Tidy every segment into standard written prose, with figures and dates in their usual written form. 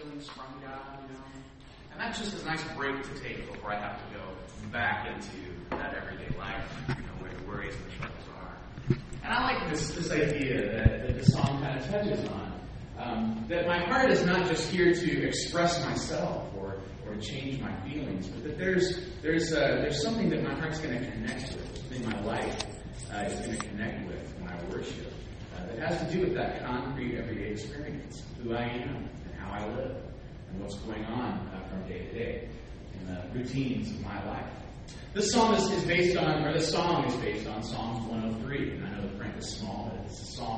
feelings from God, And that's just a nice break to take before I have to go back into that everyday life, where the worries and the troubles are. And I like this idea that the song kind of touches on. That my heart is not just here to express myself or change my feelings, but that there's something that my heart's going to connect with, something my life is going to connect with when I worship. That has to do with that concrete everyday experience, who I am and how I live, and what's going on from day to day in the routines of my life. This song is based on Psalms 103, and I know the print is small, but it's Psalm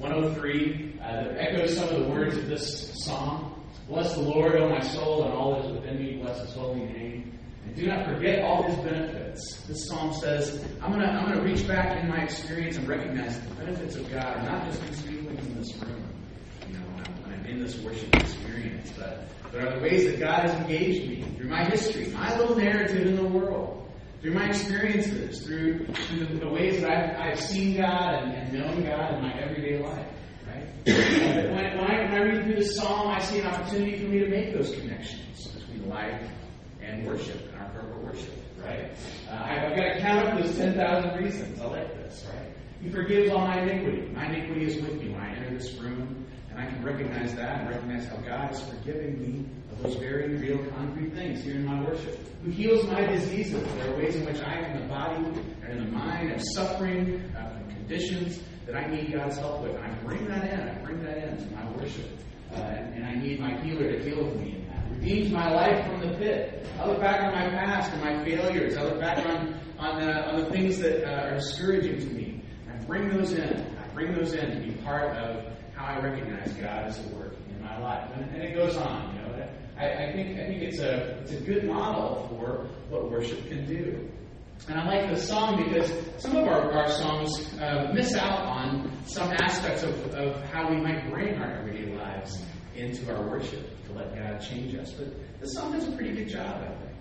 103 that echoes some of the words of this song. Bless the Lord, O my soul, and all that is within me. Bless His holy name. And do not forget all His benefits. This psalm says, I'm gonna reach back in my experience and recognize that the benefits of God are not just these feelings in this room, when I'm in this worship experience, but are the ways that God has engaged me through my history, my little narrative in the world, through my experiences, through the ways that I've seen God and known God in my everyday life. Right? When I read through this psalm, I see an opportunity for me to make those connections between life and worship and our corporate worship. Right? I've got to count up those 10,000 reasons I like this. Right? He forgives all my iniquity. My iniquity is with me when I enter this room, and I can recognize that and recognize how God is forgiving me of those very real, concrete things here in my worship. Who heals my diseases. There are ways in which I, in the body and in the mind, am suffering from conditions that I need God's help with. And I bring that in. I bring that into my worship. And I need my healer to heal with me in that. Redeems my life from the pit. I look back on my past and my failures. I look back on the things that are discouraging to me. I bring those in. I bring those in to be part of how I recognize God is at work in my life. And it goes on, I think it's a good model for what worship can do. And I like this song because some of our songs miss out on some aspects of how we might bring our everyday lives into our worship to let God change us. But this song does a pretty good job, I think.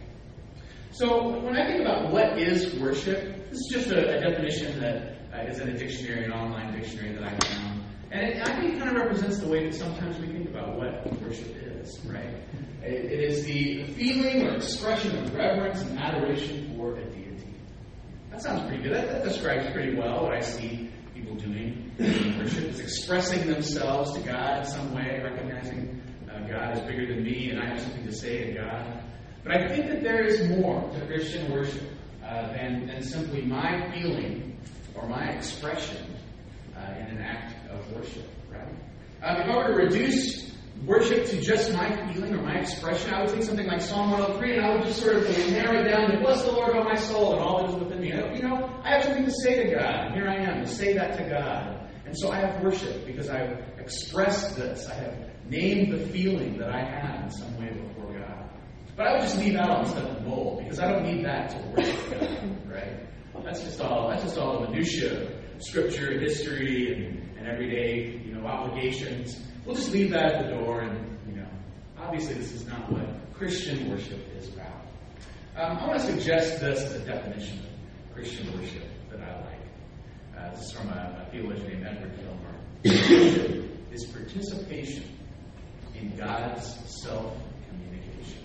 So when I think about what is worship, this is just a definition that is in a dictionary, an online dictionary that I found. And I think it kind of represents the way that sometimes we think about what worship is, right? It is the feeling or expression of reverence and adoration for a deity. That sounds pretty good. That describes pretty well what I see people doing in worship. Is expressing themselves to God in some way, recognizing God is bigger than me and I have something to say to God. But I think that there is more to Christian worship than simply my feeling or my expression in an act of worship, right? If I were to reduce worship to just my feeling or my expression, I would say something like Psalm 103, and I would just sort of narrow it down to bless the Lord, O my soul, and all that is within me. I have something to say to God, and here I am to say that to God. And so I have worship because I've expressed this. I have named the feeling that I have in some way before God. But I would just leave out instead of the mold, because I don't need that to worship God, right? That's just all the minutiae of Scripture, history, and everyday, obligations. We'll just leave that at the door, and, obviously this is not what Christian worship is about. I want to suggest this as a definition of Christian worship that I like. This is from a theologian named Edward Gilmer. Worship is participation in God's self-communication.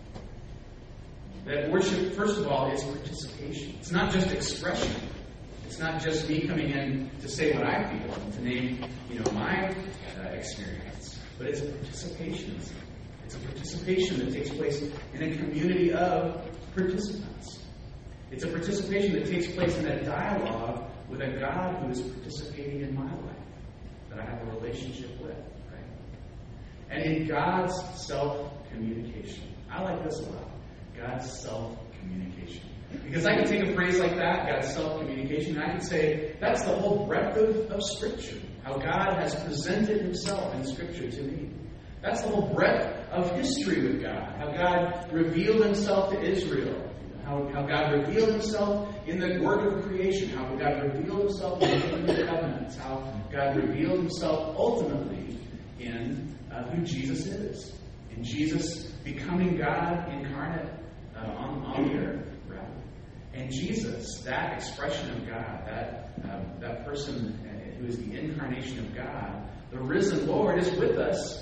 That worship, first of all, is participation. It's not just expression. It's not just me coming in to say what I feel and to name, my experience. But it's a participation. It's a participation that takes place in a community of participants. It's a participation that takes place in a dialogue with a God who is participating in my life, that I have a relationship with, right? And in God's self-communication. I like this a lot. God's self-communication. Because I can take a phrase like that, God's self-communication, and I can say, that's the whole breadth of Scripture. How God has presented Himself in Scripture to me. That's the whole breadth of history with God. How God revealed Himself to Israel. How God revealed Himself in the work of creation. How God revealed Himself in the covenants. How God revealed Himself ultimately in who Jesus is. In Jesus becoming God incarnate on the earth. And Jesus, that expression of God, that person who is the incarnation of God, the risen Lord, is with us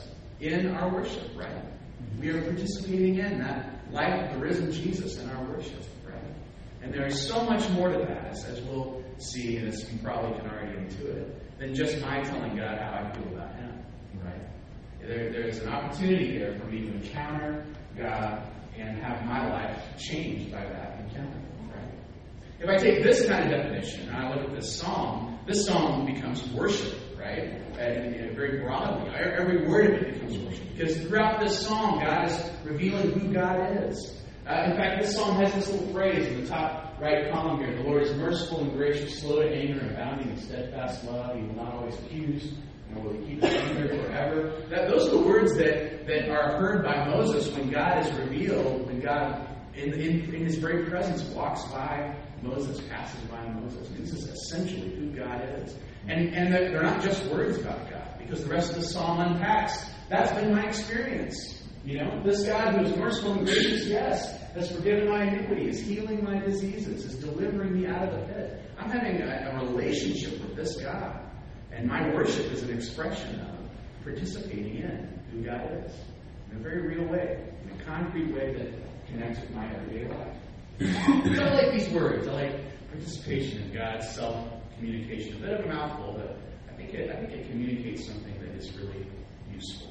in our worship, right? We are participating in that life of the risen Jesus in our worship, right? And there is so much more to that, as we'll see, and as you probably can already intuit, than just my telling God how I feel about Him, right? There's an opportunity there for me to encounter God and have my life changed by that encounter, right? If I take this kind of definition and I look at this psalm becomes worship, right? And very broadly, every word of it becomes worship. Because throughout this psalm, God is revealing who God is. In fact, this psalm has this little phrase in the top right column here. The Lord is merciful and gracious, slow to anger, abounding in steadfast love. He will not always accuse, nor will He keep His anger forever. Those are the words that are heard by Moses when God is revealed, when God, in His very presence, walks by Moses, passes by Moses. This is essentially who God is. And they're not just words about God, because the rest of the psalm unpacks. That's been my experience. This God who is merciful and gracious, yes, has forgiven my iniquity, is healing my diseases, is delivering me out of the pit. I'm having a relationship with this God. And my worship is an expression of participating in who God is. In a very real way, in a concrete way that connects with my everyday life. So I like these words. I like participation in God's self-communication. A bit of a mouthful, but I think it communicates something that is really useful.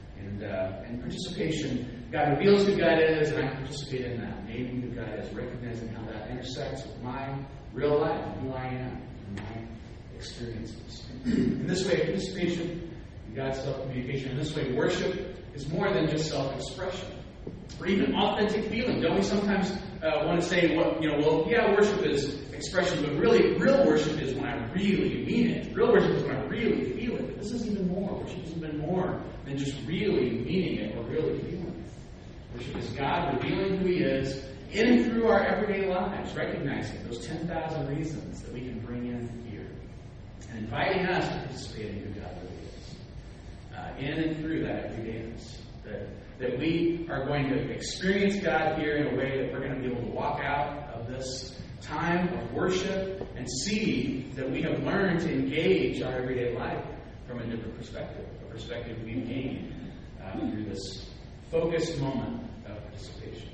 And participation, God reveals who God is, and I participate in that, naming who God is, recognizing how that intersects with my real life, who I am, and my experiences. In this way, participation in God's self-communication, in this way, worship is more than just self-expression, or even authentic feeling. Don't we sometimes want to say, worship is expression, but really, real worship is when I really mean it. Real worship is when I really feel it. But this is even more. Worship is even more than just really meaning it or really feeling it. Worship is God revealing who He is in and through our everyday lives, recognizing those 10,000 reasons that we can bring in here, and inviting us to participate in who God really is, in and through that everydayness. That we are going to experience God here in a way that we're going to be able to walk out of this time of worship and see that we have learned to engage our everyday life from a different perspective, a perspective we've gained through this focused moment of participation.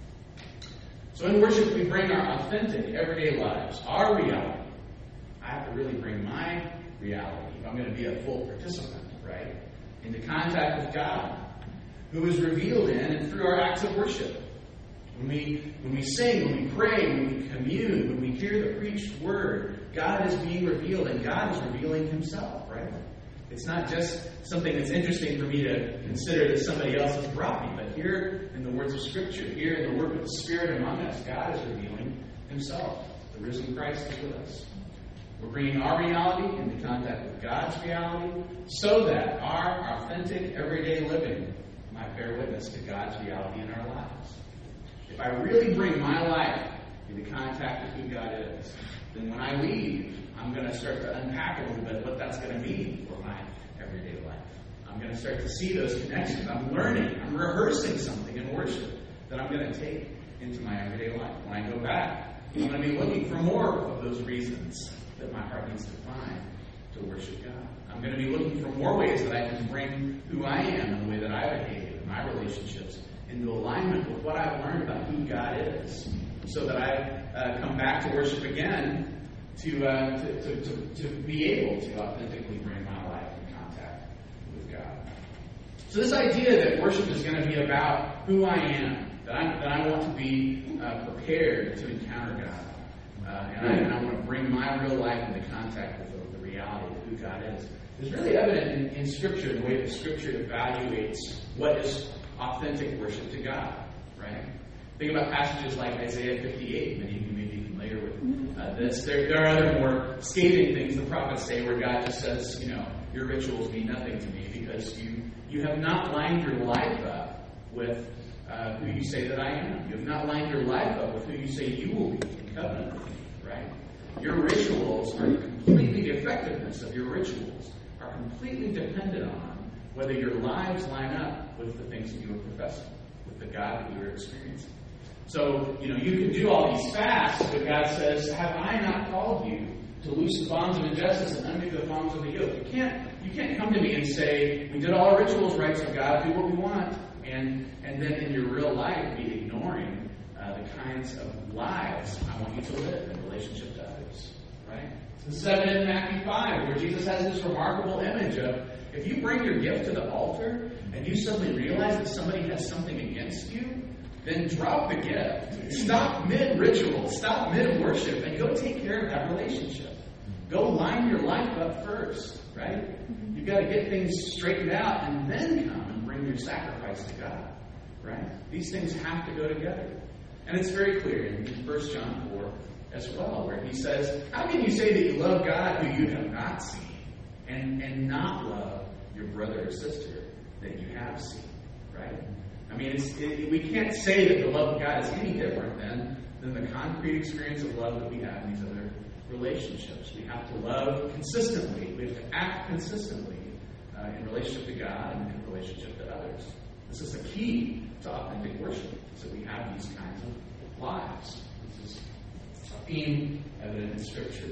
So in worship, we bring our authentic everyday lives, our reality. I have to really bring my reality if I'm going to be a full participant, right, into contact with God, who is revealed in and through our acts of worship. When we sing, when we pray, when we commune, when we hear the preached word, God is being revealed, and God is revealing Himself, right? It's not just something that's interesting for me to consider that somebody else has brought me, but here in the words of Scripture, here in the work of the Spirit among us, God is revealing Himself. The risen Christ is with us. We're bringing our reality into contact with God's reality so that our authentic everyday living might bear witness to God's reality in our lives. If I really bring my life into contact with who God is, then when I leave, I'm going to start to unpack a little bit what that's going to mean for my everyday life. I'm going to start to see those connections. I'm learning. I'm rehearsing something in worship that I'm going to take into my everyday life. When I go back, I'm going to be looking for more of those reasons that my heart needs to find to worship God. I'm going to be looking for more ways that I can bring who I am and the way that I behave in my relationships into alignment with what I've learned about who God is, so that I come back to worship again to be able to authentically bring my life in contact with God. So this idea that worship is going to be about who I am, that I want to be prepared to encounter God, and I want to bring my real life into contact with the reality of who God is really evident in Scripture, the way that Scripture evaluates what is authentic worship to God, right? Think about passages like Isaiah 58. Many of you may be familiar with this. There are other more scathing things the prophets say where God just says, your rituals mean nothing to me because you have not lined your life up with who you say that I am. You have not lined your life up with who you say you will be in covenant with me, right? Your rituals are completely, the effectiveness of your rituals are completely dependent on whether your lives line up with the things that you are professing, with the God that you are experiencing. So, you can do all these fasts, but God says, have I not called you to loose the bonds of injustice and undo the bonds of the yoke? You can't come to me and say, we did all our rituals right, so God, do what we want. And then in your real life be ignoring the kinds of lives I want you to live in relationship to others. Right? This is evident in Matthew 5, where Jesus has this remarkable image of, if you bring your gift to the altar and you suddenly realize that somebody has something against you, then drop the gift. Stop mid-ritual, stop mid-worship, and go take care of that relationship. Go line your life up first, right? You've got to get things straightened out and then come and bring your sacrifice to God, right? These things have to go together. And it's very clear in 1 John 4 as well, where he says, how can you say that you love God who you have not seen and not love your brother or sister that you have seen, right? I mean, we can't say that the love of God is any different than the concrete experience of love that we have in these other relationships. We have to love consistently. We have to act consistently in relationship to God and in relationship to others. This is the key to authentic worship, is that we have these kinds of lives. This is a theme evident in Scripture.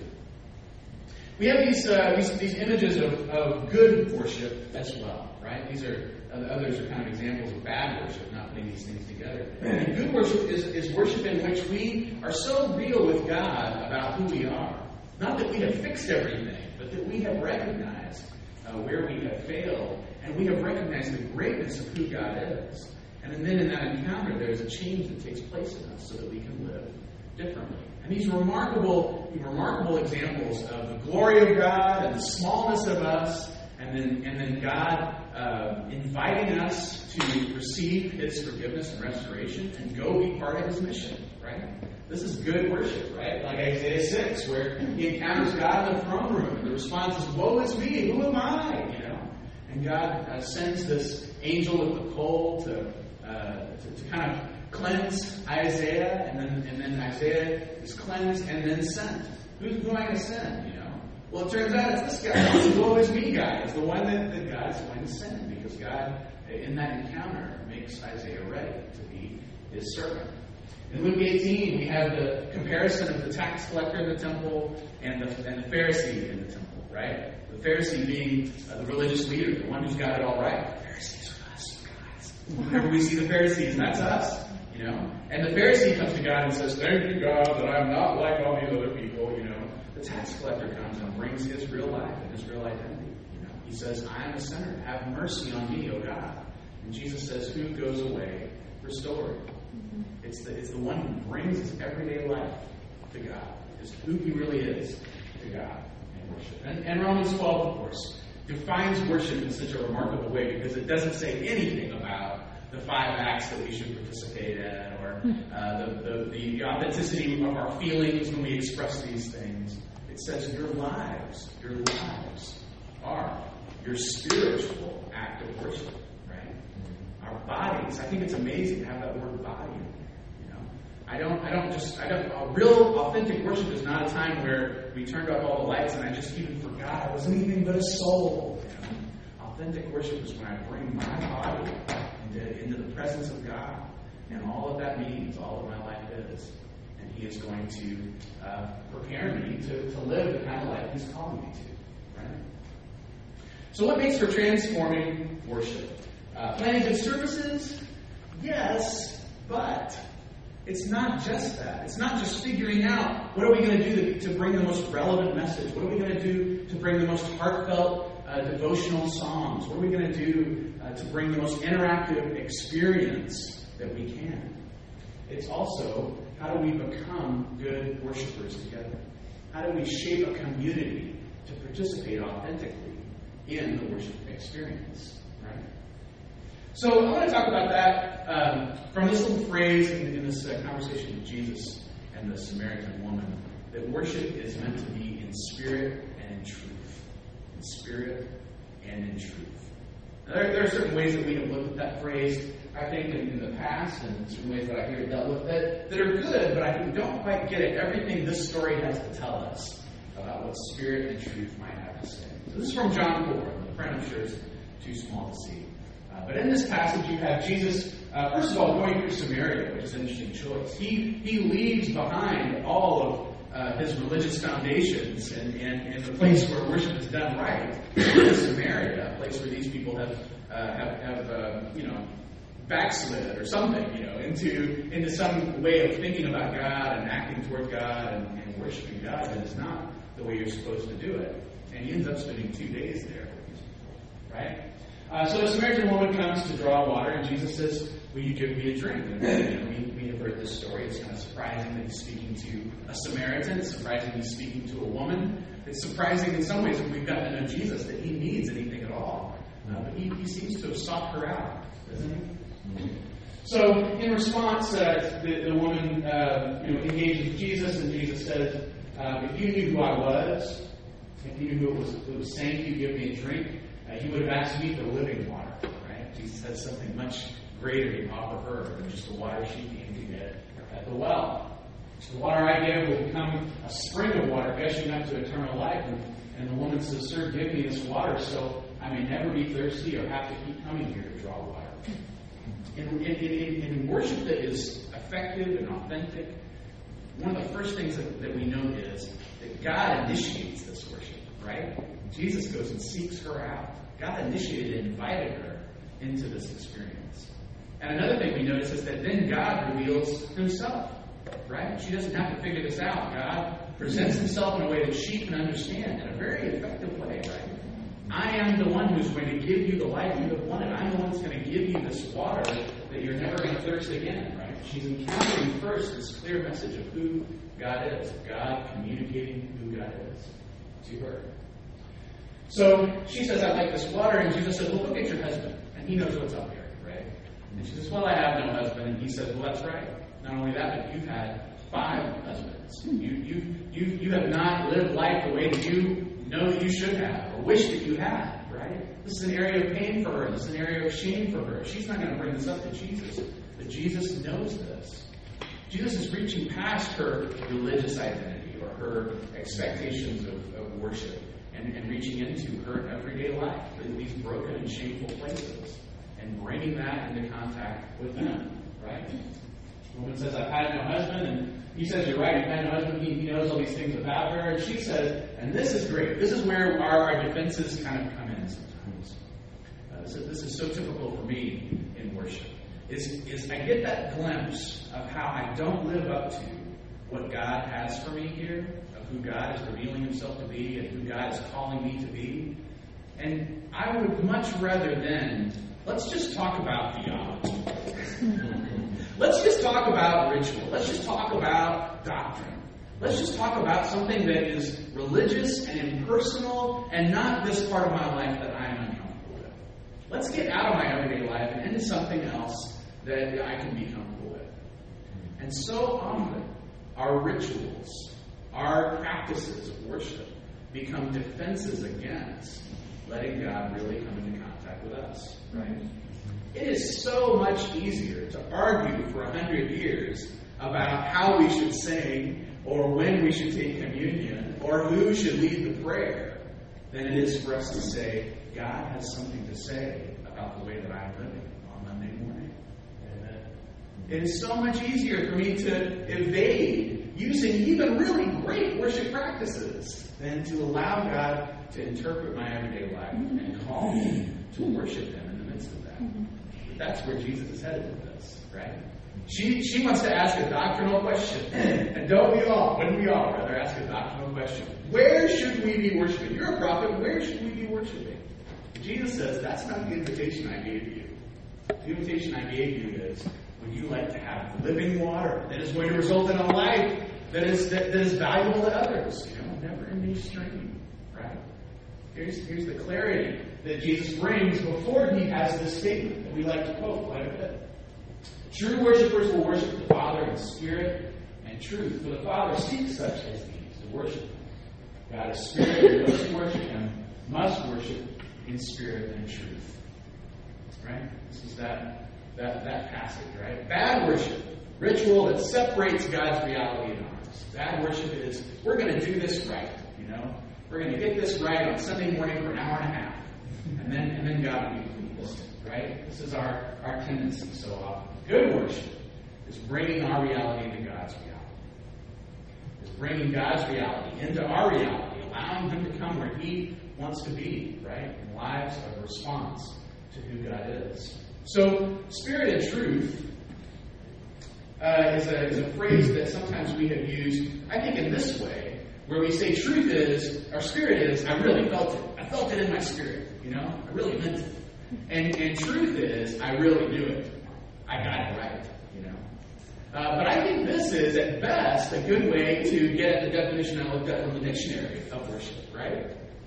We have these images of good worship as well, right? These are others are kind of examples of bad worship, not putting these things together. And good worship is worship in which we are so real with God about who we are. Not that we have fixed everything, but that we have recognized where we have failed, and we have recognized the greatness of who God is. And then in that encounter, there's a change that takes place in us so that we can live differently. And these remarkable examples of the glory of God and the smallness of us, and then God inviting us to receive His forgiveness and restoration and go be part of His mission, right? This is good worship, right? Like Isaiah 6, where he encounters God in the throne room, and the response is, "Woe is me! Who am I?" You know, and God sends this angel with the coal to kind of cleanse Isaiah, and then Isaiah is cleansed and then sent. Who's going to send? You know. Well, it turns out it's this guy. It's the woe is me guy. It's the one that God's going to send, because God, in that encounter, makes Isaiah ready to be His servant. In Luke 18, we have the comparison of the tax collector in the temple and the Pharisee in the temple, right? The Pharisee being the religious leader, the one who's got it all right. The Pharisees are us, guys. Whenever we see the Pharisees, that's us, you know. And the Pharisee comes to God and says, "Thank you, God, that I'm not like all these other people," you know. The tax collector comes and brings his real life and his real identity. You know, he says, "I am a sinner. Have mercy on me, O God." And Jesus says, "Who goes away restored?" It's the one who brings his everyday life to God. It's who he really is to God in worship. And Romans 12, of course, defines worship in such a remarkable way, because it doesn't say anything about the 5 acts that we should participate in, or the authenticity of our feelings when we express these things. It says your lives are your spiritual act of worship, right? Our bodies. I think it's amazing to have that word body in there. A real authentic worship is not a time where we turned off all the lights and I just even forgot I was anything but a soul. You know? Authentic worship is when I bring my body into the presence of God, and all that that means, all that my life is. And He is going to prepare me to live the kind of life He's calling me to. Right? So what makes for transforming worship? Planning good services? Yes, but it's not just that. It's not just figuring out what are we going to do to bring the most relevant message. What are we going to do to bring the most heartfelt devotional songs? What are we going to do to bring the most interactive experience that we can? It's also, how do we become good worshipers together? How do we shape a community to participate authentically in the worship experience? Right? So I want to talk about that from this little phrase in this conversation with Jesus and the Samaritan woman, that worship is meant to be in spirit and in truth. In spirit and in truth. Now, there are certain ways that we have looked at that phrase, I think, in the past, and certain ways that I hear it dealt with that are good, but I think we don't quite get it. Everything this story has to tell us about what spirit and truth might have to say. So this is from John 4. The print, I'm sure, is too small to see. But in this passage, you have Jesus, first of all, going through Samaria, which is an interesting choice. He leaves behind all his religious foundations and the place where worship is done right, in Samaria, a place where these people have backslid or something, into some way of thinking about God and acting toward God and worshiping God that is not the way you're supposed to do it. And he ends up spending 2 days there with these people, right? So a Samaritan woman comes to draw water, and Jesus says, "Will you give me a drink?" And we have heard this story. It's kind of surprising that he's speaking to a Samaritan. It's surprising he's speaking to a woman. It's surprising in some ways, if we've gotten to know Jesus, that he needs anything at all. But he seems to have sought her out, doesn't he? So in response, the woman engages with Jesus, and Jesus says, "If you knew who I was, if you knew who was saying to you, give me a drink, you would have asked me for living water." Right? Jesus has something much greater to offer her than just the water she came to get at the well. The water I give will become a spring of water gushing up to eternal life. And the woman says, "Sir, give me this water so I may never be thirsty or have to keep coming here to draw water." In worship that is effective and authentic, one of the first things that we note is that God initiates this worship, right? Jesus goes and seeks her out. God initiated and invited her into this experience. And another thing we notice is that then God reveals himself, right? She doesn't have to figure this out. God presents himself in a way that she can understand in a very effective way, right? I am the one who's going to give you the life you have wanted. I'm the one who's going to give you this water that you're never going to thirst again, right? She's encountering first this clear message of who God is, God communicating who God is to her. So she says, "I like this water," and Jesus says, "Well, look at your husband, and he knows what's up here, right?" And she says, "Well, I have no husband," and he says, "Well, that's right. Not only that, but you've had 5 husbands. You have not lived life the way that you know that you should have, or wish that you had, right? This is an area of pain for her. This is an area of shame for her. She's not going to bring this up to Jesus, but Jesus knows this. Jesus is reaching past her religious identity or her expectations of worship and reaching into her everyday life, these broken and shameful places, and bringing that into contact with him, right? The woman says, "I've had no husband," and he says, "You're right, you've had no husband." He knows all these things about her, and she says, and this is great. This is where our defenses kind of come in sometimes. This is so typical for me in worship. Is I get that glimpse of how I don't live up to what God has for me here, of who God is revealing himself to be, and who God is calling me to be. And I would much rather then, let's just talk about theology. Let's just talk about ritual. Let's just talk about doctrine. Let's just talk about something that is religious and impersonal and not this part of my life that I am uncomfortable with. Let's get out of my everyday life and into something else that I can be comfortable with. And so often, our rituals, our practices of worship become defenses against letting God really come into contact with us, right? It is so much easier to argue for 100 years about how we should sing or when we should take communion or who should lead the prayer than it is for us to say, God has something to say about the way that I'm living on Monday morning. Amen. It is so much easier for me to evade using even really great worship practices than to allow God to interpret my everyday life and call me to worship him in the midst of that. But that's where Jesus is headed with this, right? She wants to ask a doctrinal question. And wouldn't we all rather ask a doctrinal question? Where should we be worshiping? You're a prophet, where should we be worshiping? Jesus says, that's not the invitation I gave you. The invitation I gave you is, would you like to have living water that is going to result in a life that is valuable to others? Never-ending stream, right? Here's the clarity that Jesus brings before he has this statement that we like to quote quite a bit. True worshipers will worship the Father in spirit and truth, for the Father seeks such as these to worship him. God is spirit, and those who worship him must worship in spirit and truth. Right? This is that passage, right? Bad worship, ritual that separates God's reality and ours. Bad worship is, we're going to do this right, We're going to get this right on Sunday morning for an hour and a half. And then God will be pleased, right? This is our tendency so often. Good worship is bringing our reality into God's reality. Is bringing God's reality into our reality, allowing Him to come where He wants to be, right? In lives of response to who God is. So, spirit and truth is a phrase that sometimes we have used, I think, in this way, where we say truth is, our spirit is, I really felt it. I felt it in my spirit, I really meant it. And truth is, I really knew it. I got it right, But I think this is, at best, a good way to get the definition I looked up from the dictionary of worship, right?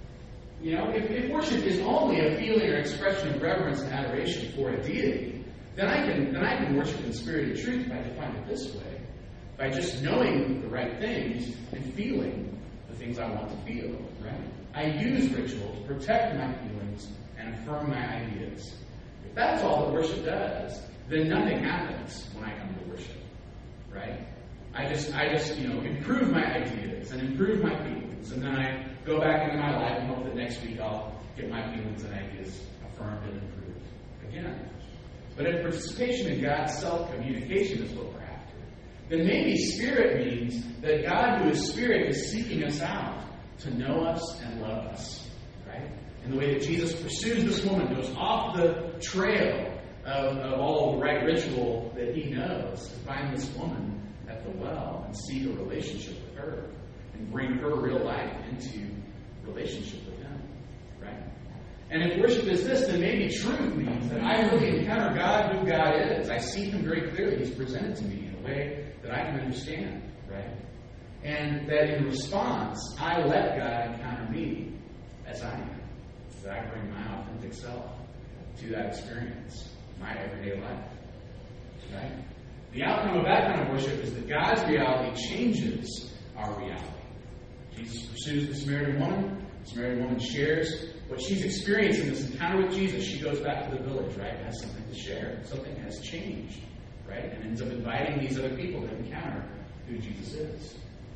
If worship is only a feeling or expression of reverence and adoration for a deity, then I can worship in spirit and truth if I define it this way, by just knowing the right things and feeling the things I want to feel, right? I use ritual to protect my feelings and affirm my ideas. If that's all that worship does, then nothing happens when I come to worship, right? I just improve my ideas and improve my feelings, and then I go back into my life and hope that next week I'll get my feelings and ideas affirmed and improved again. But if participation in God's self-communication is what we're after, then maybe spirit means that God, who is spirit, is seeking us out to know us and love us, right? In the way that Jesus pursues this woman, goes off the trail of all the right ritual that He knows to find this woman at the well and seek a relationship with her and bring her real life into relationship with Him, right? And if worship is this, then maybe truth means that I really encounter God, who God is. I see Him very clearly. He's presented to me in a way that I can understand, right? And that in response, I let God encounter me as I am. That I bring my authentic self to that experience, my everyday life, right? The outcome of that kind of worship is that God's reality changes our reality. Jesus pursues the Samaritan woman. The Samaritan woman shares what she's experiencing, this encounter with Jesus. She goes back to the village, right? Has something to share. Something has changed, right? And ends up inviting these other people to encounter who Jesus is.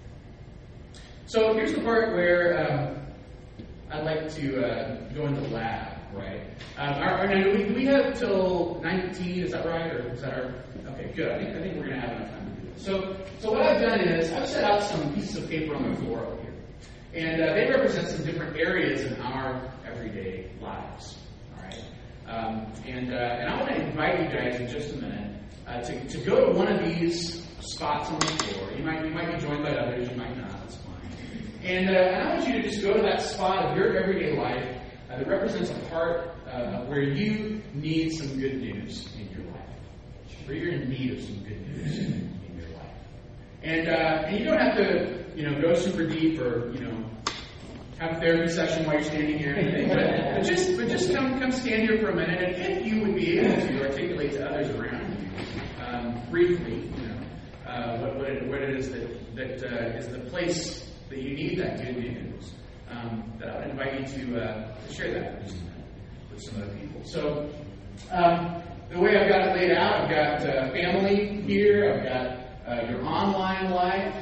So here's the part where I'd like to go into the lab, right? Do we have till 19? Is that right, or is that our? Okay, good. I think we're going to have enough time to do this. So what I've done is I've set out some pieces of paper on the floor over here, and they represent some different areas in our everyday lives. All right, and I want to invite you guys in just a minute to go to one of these spots on the floor. You might be joined by others. You might not. That's fine. And I want you to just go to that spot of your everyday life that represents a part where you need some good news in your life. Where you're in need of some good news in your life. And you don't have to, go super deep or, have a therapy session while you're standing here or anything. But just come stand here for a minute. And if you would be able to articulate to others around you, briefly, what it is that is the place that you need that good news, that I would invite you to share that with some other people. So, the way I've got it laid out, I've got family here, I've got your online life,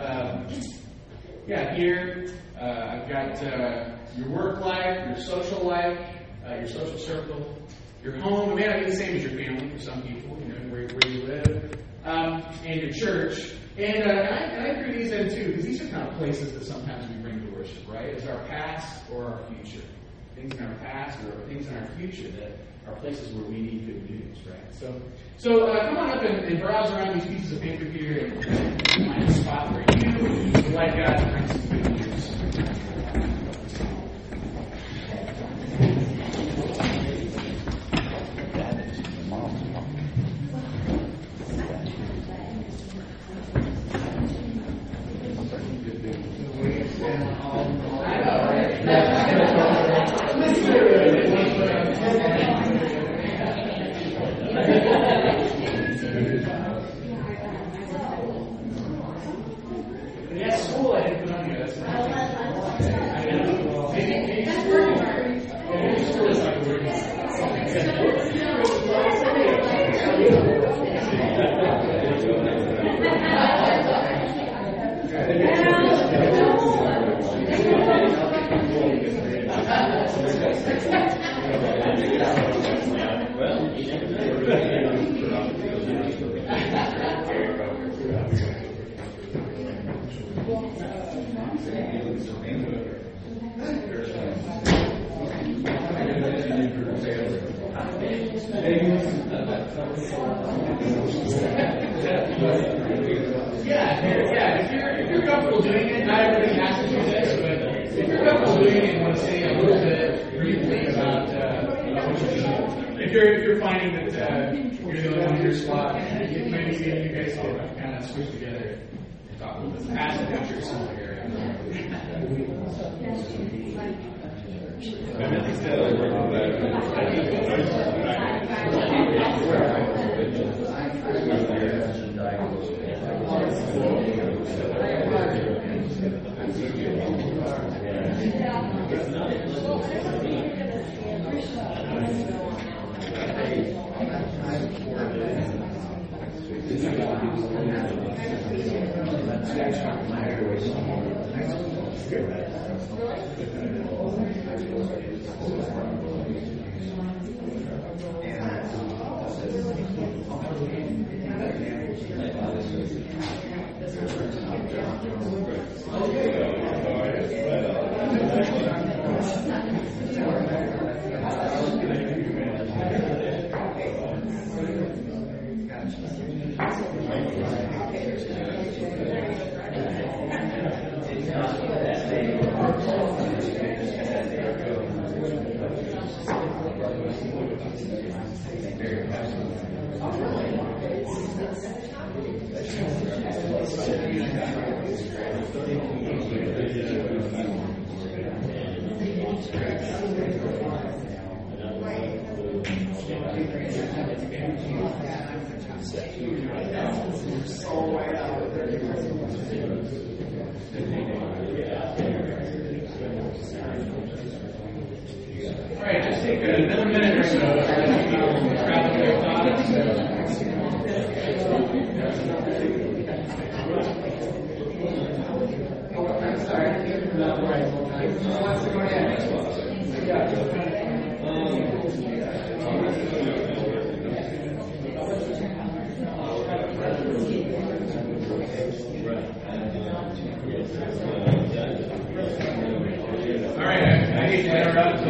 here, I've got your work life, your social life, your social circle, your home. It may not be the same as your family for some people, where you live, and your church. And I threw these in too, because these are kind of places that sometimes we bring to worship, right? Is our past or our future? Things in our past or things in our future that are places where we need good news, right? So come on up and browse around these pieces of paper here and find a spot where you would like God to bring some good news. If you're comfortable doing it, not everybody has to do this, but if you're comfortable doing it and want to say a little bit briefly about what you're doing, if you're finding that you're the only one in your slot, maybe you guys can kind of switch together and talk a little bit. Pass it down to your similar area. All right, just take another minute or so to grab up your thoughts. All right, I hate to interrupt.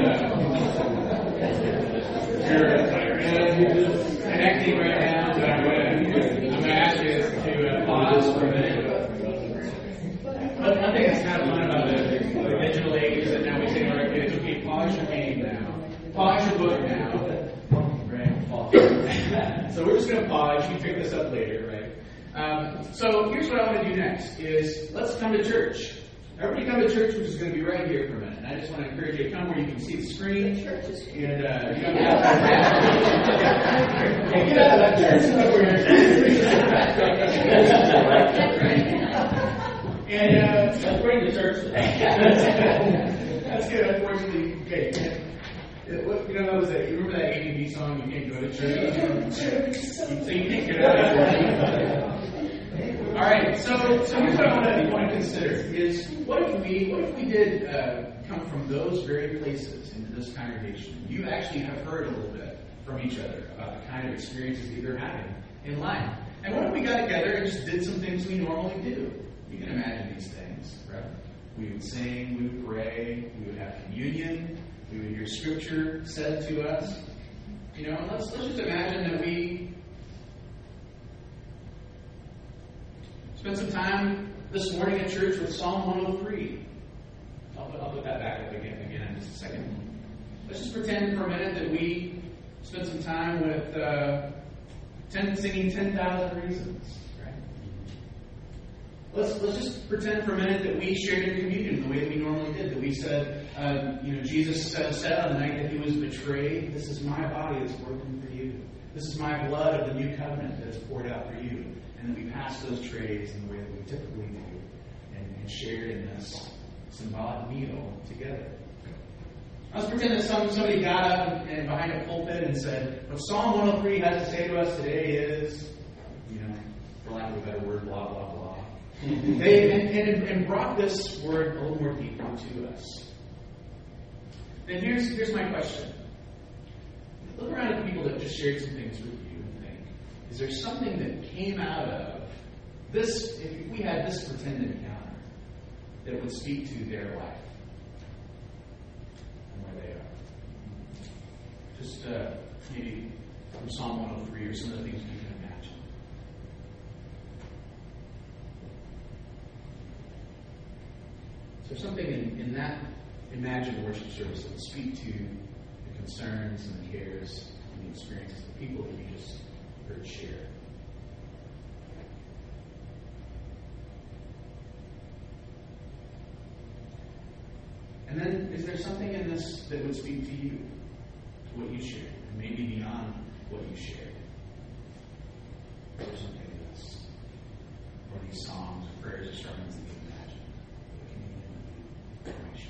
You're connecting right now, but I'm going to ask you to pause for a minute. One thing that's kind of fun about the digital age is that now we say to our kids, okay, pause your game now. Pause your book now. Right? So we're just going to pause. You can pick this up later, right? So here's what I want to do next is let's come to church. Everybody come to church, which is going to be right here for a minute. And I just want to encourage you to come where you can see the screen. And get out of that church. And let's bring the church today. That's good. Unfortunately, okay. You know, you remember that ADB song, You Can't Go to Church? So you can't get out of that. All right, so here's what I want to consider is what if we did come from those very places into this congregation? You actually have heard a little bit from each other about the kind of experiences that you're having in life. And what if we got together and just did some things we normally do? You can imagine these things, right? We would sing, we would pray, we would have communion, we would hear scripture said to us. You know, let's just imagine that we spend some time this morning at church with Psalm 103. I'll put that back up again in just a second. Let's just pretend for a minute that we spent some time with singing 10,000 Reasons. Right? Let's just pretend for a minute that we shared in communion the way that we normally did. That we said, Jesus said on the night that he was betrayed, "This is my body that's broken for you. This is my blood of the new covenant that is poured out for you." And then we pass those trays in the way that we typically do and shared in this symbolic meal together. Let's pretend that somebody got up and behind a pulpit and said, what Psalm 103 has to say to us today is, for lack of a better word, blah, blah, blah. and brought this word a little more deeply to us. Then here's my question. Look around at people that just shared some things with you and think, is there something that came out of this, if we had this pretend encounter, that would speak to their life and where they are? Just maybe from Psalm 103 or some of the things you can imagine. Is there something in that imagined worship service that will speak to the concerns and the cares and the experiences of the people that you just heard share? And then, is there something in this that would speak to you, to what you shared, and maybe beyond what you shared? Or something in this, or these songs, or prayers, or sermons that you imagine that can you might share?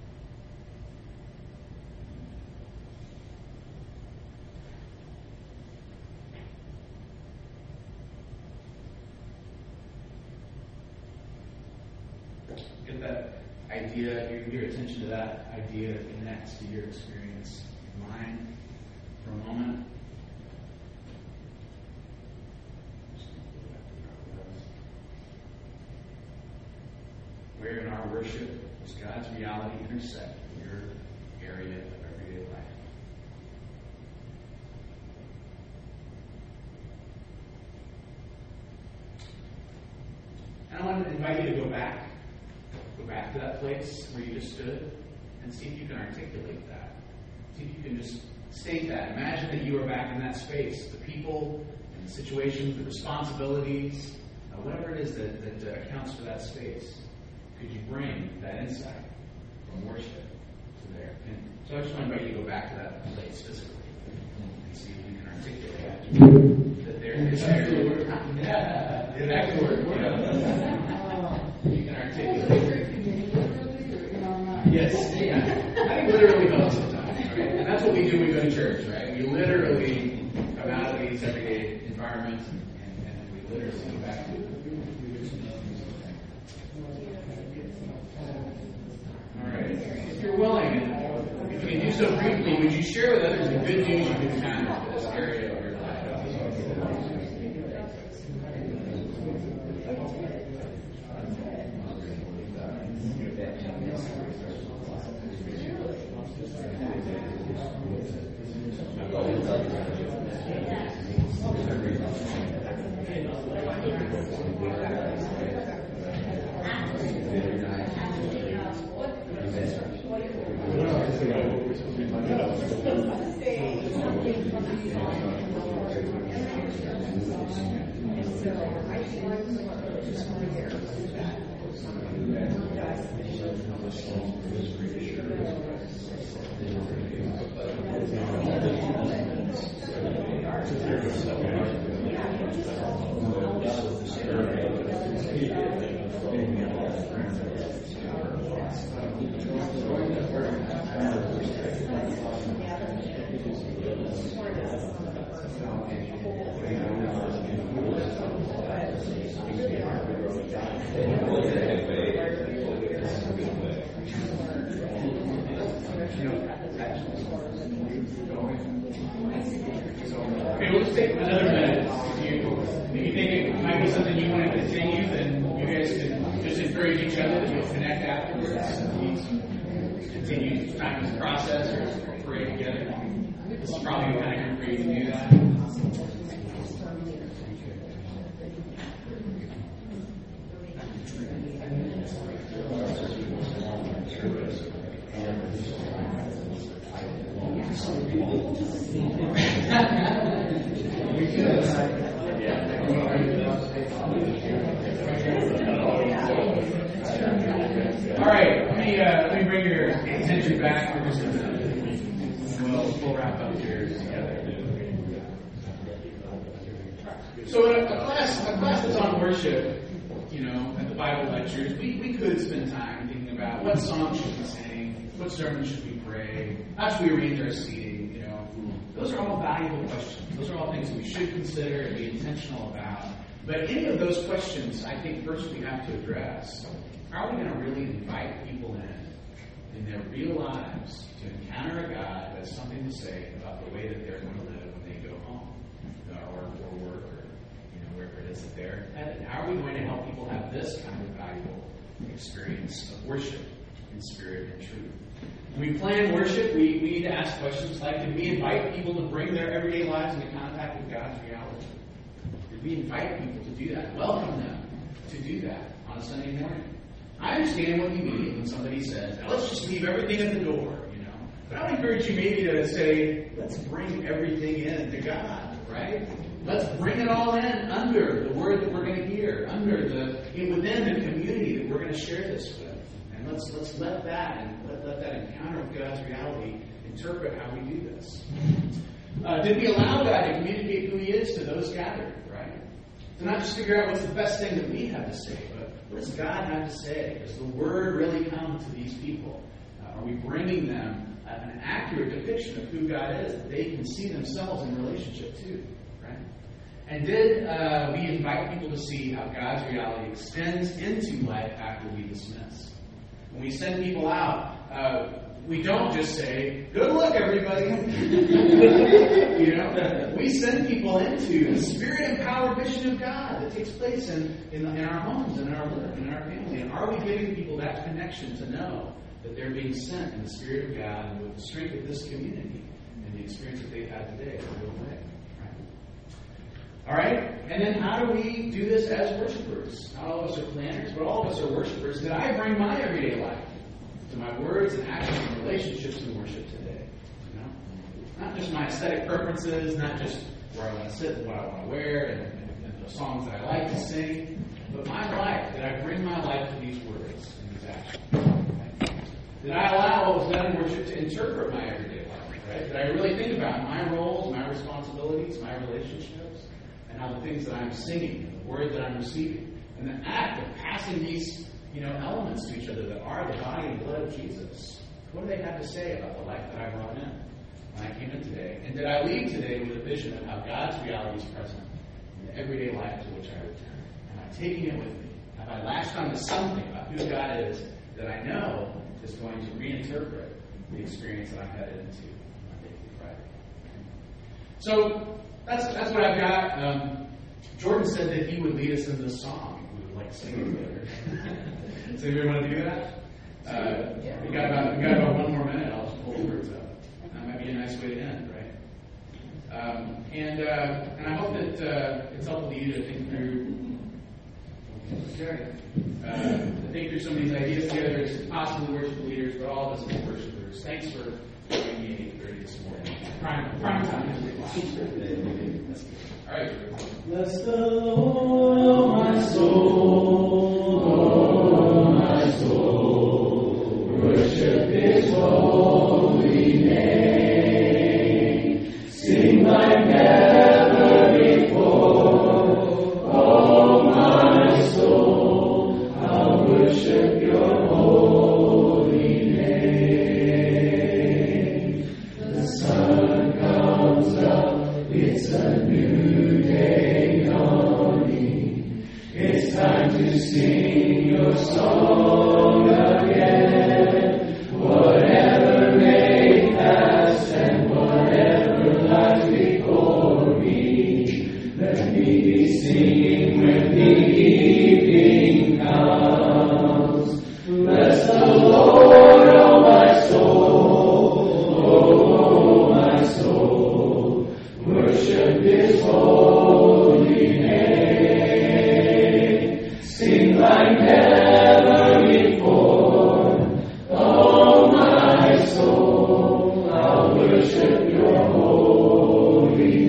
Get that idea, your attention to that idea that connects to your experience in mind for a moment. Where in our worship does God's reality intersect with your area of everyday life? And I want to invite you to go back to that place where you just stood and see if you can articulate that. See if you can just state that. Imagine that you are back in that space. The people and the situations, the responsibilities, whatever it is that accounts for that space. Could you bring that insight from worship to there? And so I just want to invite you to go back to that place physically and see if you can articulate that there is there. Back to work. You can articulate. Yes, yeah. I think literally helps sometimes, right? And that's what we do when we go to church, right? We literally come out of these everyday environments and we literally go back to it. All right. If you're willing, and if you can do so briefly, would you share with others the good news you've encountered for this area of your life? Okay, we'll just take another minute. If you think it might be something you want to continue, then you guys can just encourage each other that you'll connect afterwards and continue time as a process or pray together. This is probably the kind of group where you can do that. All right, let me bring your attention back for just a minute. We'll wrap up here together. So in a class that's on worship, at the Bible lectures, we could spend time thinking about what songs should we sing, what sermons should we pray, how should we arrange our seating, Those are all valuable questions. Those are all things that we should consider and be intentional about. But any of those questions, I think first we have to address. How are we going to really invite people in their real lives to encounter a God who has something to say about the way that they're going to live when they go home or work or wherever it is that they're headed? How are we going to help people have this kind of valuable experience of worship in spirit and truth? When we plan worship, we need to ask questions like, did we invite people to bring their everyday lives into contact with God's reality? Did we invite people to do that? Welcome them to do that on a Sunday morning? I understand what you mean when somebody says, now let's just leave everything at the door, But I would encourage you maybe to say, let's bring everything in to God, right? Let's bring it all in under the word that we're going to hear, within the community that we're going to share this with. And let's let that encounter with God's reality interpret how we do this. Did we allow God to communicate who He is to those gathered, right? To not just figure out what's the best thing that we have to say, but what does God have to say? Does the Word really come to these people? Are we bringing them an accurate depiction of who God is that they can see themselves in relationship to, right? And did we invite people to see how God's reality extends into life after we dismiss? When we send people out, we don't just say, good luck, everybody. We send people into the Spirit-empowered mission of God that takes place in our homes, in our work, in our family. And are we giving people that connection to know that they're being sent in the Spirit of God and with the strength of this community and the experience that they've had today in a real way? All right? And then how do we do this as worshipers? Not all of us are planners, but all of us are worshipers. Did I bring my everyday life to my words and actions and relationships in worship today? Not just my aesthetic preferences, not just where I want to sit and what I want to wear and the songs that I like to sing, but my life. Did I bring my life to these words and these actions? Did I allow what was done in worship to interpret my everyday life? Right? Did I really think about my roles, my responsibilities, my relationships, and how the things that I'm singing, and the word that I'm receiving, and the act of passing these elements to each other that are the body and blood of Jesus? What do they have to say about the life that I brought in when I came in today? And did I leave today with a vision of how God's reality is present in the everyday life to which I return? Am I taking it with me? Have I latched on to something about who God is that I know is going to reinterpret the experience that I'm headed into Monday through Friday? So that's what I've got. Jordan said that he would lead us in this song. We would like to sing it together. Does anybody want to do that? We got about 1 more minute. I'll just pull the words up. That might be a nice way to end, right? And I hope that it's helpful to you to think through. To think through some of these ideas together as possibly worship leaders, but all of us as worshipers. Thanks for joining me at 8:30 this morning. Prime time. All right. Bless the Lord, oh my soul, oh my soul. Worship His holy name. Sing like never before, oh my soul. I'll worship Your holy name. The sun comes up, it's a new day dawning. It's time to sing Your song again. Whatever may pass and whatever lies before me, let me be singing when the evening comes. Bless the Lord, oh my soul, oh my soul. Worship His holy name. Sing like never before. Oh my soul, I'll worship Your holy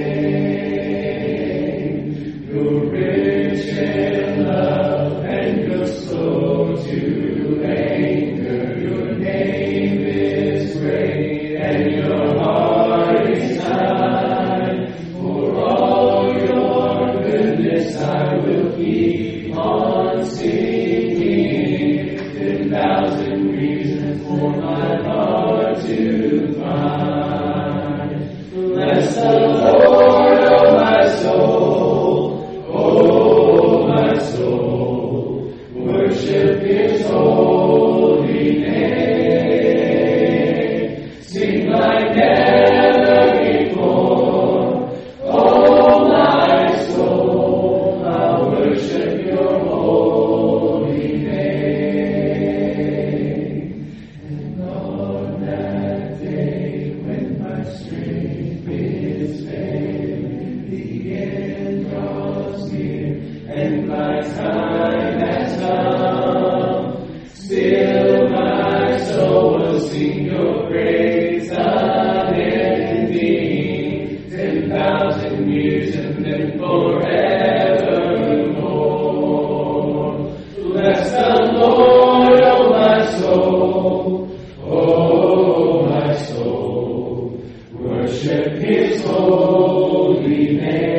name. You're rich in love and You're slow to anger. Your name is great and Your heart is kind. For all Your goodness I will keep on singing. 10,000 reasons for my heart to find. Bless the Lord, oh my soul, oh my soul. Worship His holy name. Sing like never before. Oh my soul, I'll worship Your holy name. And His holy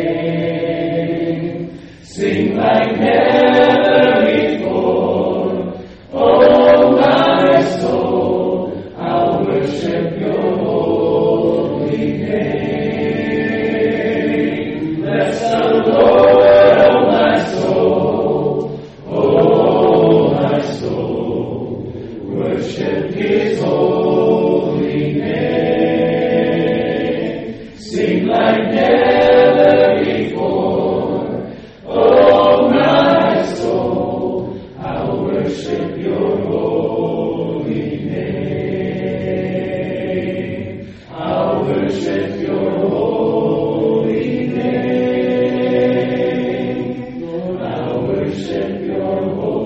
name. Sing like never before. Oh, my soul, I'll worship your holy name. Bless the Lord, oh my soul. Oh, my soul, worship His holy name. Sing like never before. Oh, my soul, I'll worship your holy name. I'll worship your holy name. Lord, I'll worship your holy name.